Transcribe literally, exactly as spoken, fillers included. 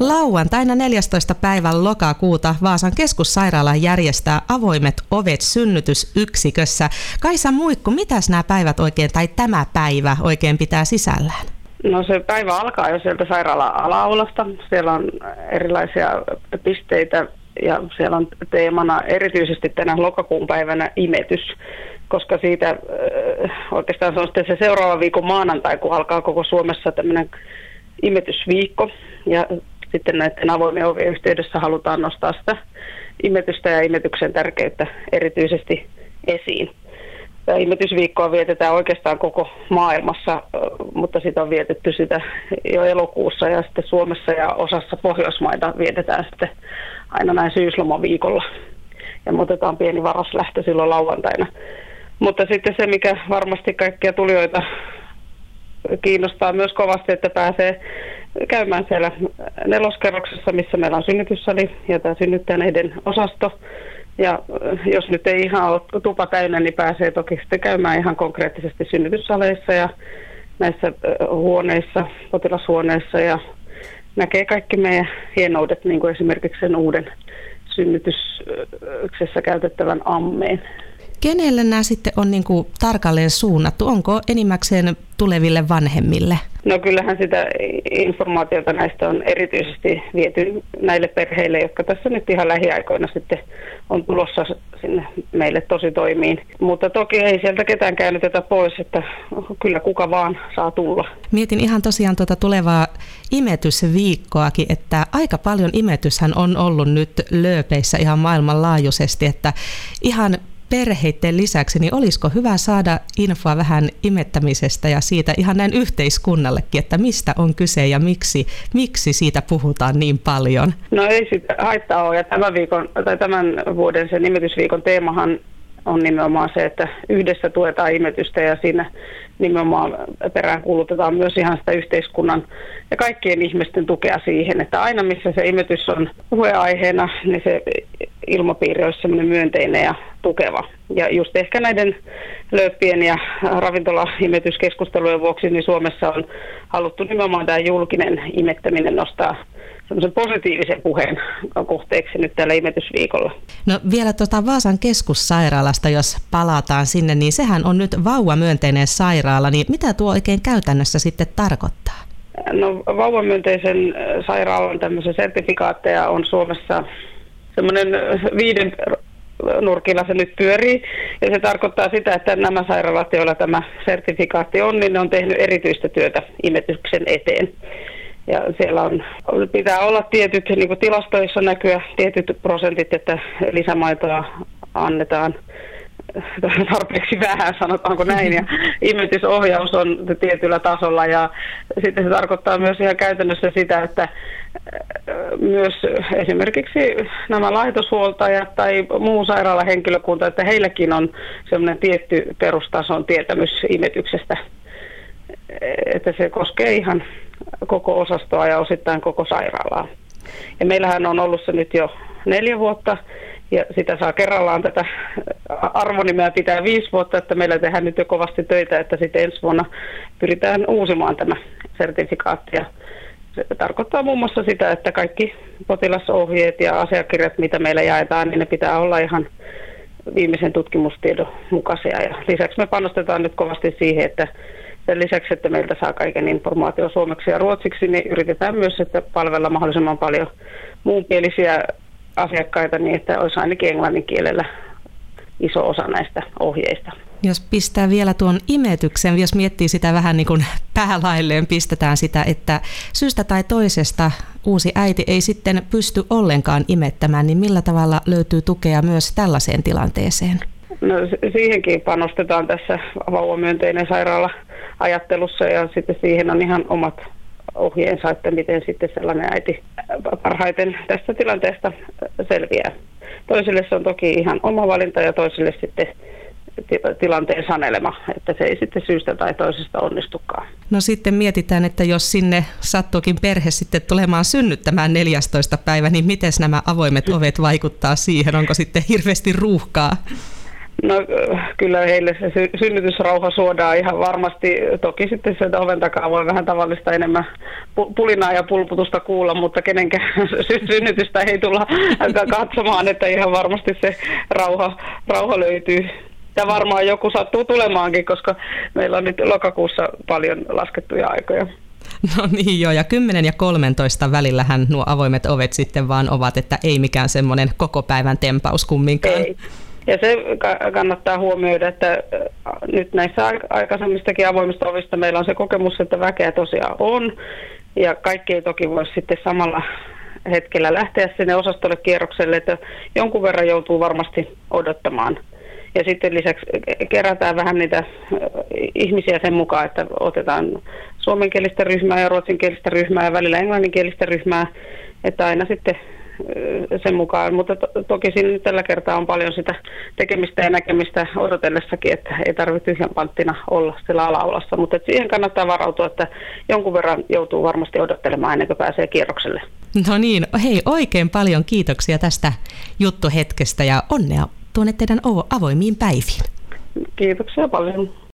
Lauantaina neljästoista päivän lokakuuta Vaasan keskussairaala järjestää avoimet ovet synnytysyksikössä. Kaisa Muikku, mitäs nämä päivät oikein, tai tämä päivä oikein pitää sisällään? No se päivä alkaa jo sieltä sairaalan ala-aulasta. Siellä on erilaisia pisteitä ja siellä on teemana erityisesti tänä lokakuun päivänä imetys, koska siitä oikeastaan se on sitten se seuraava viikon maanantai, kun alkaa koko Suomessa tämmöinen imetysviikko. Ja sitten näiden avoimien ovien yhteydessä halutaan nostaa sitä imetystä ja imetyksen tärkeyttä erityisesti esiin. Tämä imetysviikkoa vietetään oikeastaan koko maailmassa, mutta sitä on vietetty sitä jo elokuussa ja sitten Suomessa ja osassa Pohjoismaita vietetään sitten aina näin syyslomaviikolla. Ja me otetaan pieni varaslähtö silloin lauantaina. Mutta sitten se, mikä varmasti kaikkia tulijoita kiinnostaa myös kovasti, että pääsee käymään siellä neloskerroksessa, missä meillä on synnytyssali ja tämä synnyttäneiden osasto. Ja jos nyt ei ihan ole tupa täynnä, niin pääsee toki sitten käymään ihan konkreettisesti synnytyssaleissa ja näissä huoneissa, potilashuoneissa ja näkee kaikki meidän hienoudet, niin kuin esimerkiksi sen uuden synnytyksessä käytettävän ammeen. Kenelle nämä sitten on niin kuin tarkalleen suunnattu? Onko enimmäkseen tuleville vanhemmille? No kyllähän sitä informaatiota näistä on erityisesti viety näille perheille, jotka tässä nyt ihan lähiaikoina sitten on tulossa sinne meille tosi toimiin. Mutta toki ei sieltä ketään käännytetä pois, että kyllä kuka vaan saa tulla. Mietin ihan tosiaan tuota tulevaa imetysviikkoakin, että aika paljon imetyshän on ollut nyt lööpeissä ihan maailmanlaajuisesti, että ihan perheiden lisäksi, niin olisiko hyvä saada infoa vähän imettämisestä ja siitä ihan näin yhteiskunnallekin, että mistä on kyse ja miksi, miksi siitä puhutaan niin paljon? No ei sitä haittaa ole, ja tämän, viikon, tai tämän vuoden sen imetysviikon teemahan on nimenomaan se, että yhdessä tuetaan imetystä ja siinä nimenomaan perään kuulutetaan myös ihan sitä yhteiskunnan ja kaikkien ihmisten tukea siihen, että aina missä se imetys on puheenaiheena, niin se ilmapiiri olisi semmoinen myönteinen ja tukeva. Ja just ehkä näiden lööppien ja ravintola-imetyskeskustelujen vuoksi niin Suomessa on haluttu nimenomaan tämä julkinen imettäminen nostaa semmoisen positiivisen puheen kohteeksi nyt tällä imetysviikolla. No vielä tuota Vaasan keskussairaalasta, jos palataan sinne, niin sehän on nyt vauvamyönteinen sairaala, niin mitä tuo oikein käytännössä sitten tarkoittaa? No vauvamyönteisen sairaalan tämmöisiä sertifikaatteja on Suomessa semmoinen viiden nurkilla se nyt pyörii, ja se tarkoittaa sitä, että nämä sairaalat, joilla tämä sertifikaatti on, niin ne on tehnyt erityistä työtä imetyksen eteen. Ja siellä on, pitää olla tietyt, niin kuin tilastoissa näkyä tietyt prosentit, että lisämaitoa annetaan tarpeeksi vähän, sanotaanko näin, ja imetysohjaus on tietyllä tasolla, ja sitten se tarkoittaa myös ihan käytännössä sitä, että myös esimerkiksi nämä laitoshuoltajat tai muu sairaalahenkilökunta, että heilläkin on semmoinen tietty perustason tietämys imetyksestä, että se koskee ihan koko osastoa ja osittain koko sairaalaa. Ja meillähän on ollut se nyt jo neljä vuotta, ja sitä saa kerrallaan tätä arvonimeä pitää viisi vuotta, että meillä tehdään nyt jo kovasti töitä, että sitten ensi vuonna pyritään uusimaan tämä sertifikaatti. Ja se tarkoittaa muun muassa sitä, että kaikki potilasohjeet ja asiakirjat, mitä meillä jaetaan, niin ne pitää olla ihan viimeisen tutkimustiedon mukaisia. Ja lisäksi me panostetaan nyt kovasti siihen, että sen lisäksi, että meiltä saa kaiken informaatio suomeksi ja ruotsiksi, niin yritetään myös että palvella mahdollisimman paljon muunkielisiä asiakkaita niin, että olisi ainakin englannin kielellä iso osa näistä ohjeista. Jos pistää vielä tuon imetyksen, jos miettii sitä vähän niin kuin päälailleen, pistetään sitä, että syystä tai toisesta uusi äiti ei sitten pysty ollenkaan imettämään, niin millä tavalla löytyy tukea myös tällaiseen tilanteeseen? No siihenkin panostetaan tässä vauvamyönteinen sairaala-ajattelussa ja sitten siihen on ihan omat ohjeensa, että miten sitten sellainen äiti parhaiten tästä tilanteesta selviää. Toisille se on toki ihan oma valinta ja toisille sitten tilanteen sanelema, että se ei sitten syystä tai toisesta onnistukaan. No sitten mietitään, että jos sinne sattuukin perhe sitten tulemaan synnyttämään neljästoista päivä, niin miten nämä avoimet ovet vaikuttaa siihen? Onko sitten hirveästi ruuhkaa? No kyllä heille se sy- synnytysrauha suodaan ihan varmasti. Toki sitten sieltä oven takaa voi vähän tavallista enemmän pu- pulinaa ja pulputusta kuulla, mutta kenenkään sy- synnytystä ei tulla katsomaan, että ihan varmasti se rauha, rauha löytyy. Ja varmaan joku sattuu tulemaankin, koska meillä on nyt lokakuussa paljon laskettuja aikoja. No niin joo, ja kymmenen ja kolmentoista välillähän nuo avoimet ovet sitten vaan ovat, että ei mikään semmoinen koko päivän tempaus kumminkaan. Ei. Ja se kannattaa huomioida, että nyt näissä aikaisemmistakin avoimista ovista meillä on se kokemus, että väkeä tosiaan on. Ja kaikki ei toki voi sitten samalla hetkellä lähteä sinne osastolle kierrokselle, että jonkun verran joutuu varmasti odottamaan. Ja sitten lisäksi kerätään vähän niitä ihmisiä sen mukaan, että otetaan suomenkielistä ryhmää ja ruotsinkielistä ryhmää ja välillä englanninkielistä ryhmää, että aina sitten sen mukaan. Mutta to, toki siinä nyt tällä kertaa on paljon sitä tekemistä ja näkemistä odotellessakin, että ei tarvitse tyhjän panttina olla siellä alaulassa. Mutta siihen kannattaa varautua, että jonkun verran joutuu varmasti odottelemaan ennen kuin pääsee kierrokselle. No niin, hei oikein paljon kiitoksia tästä juttuhetkestä ja onnea tuonne teidän avoimiin päiviin. Kiitoksia paljon.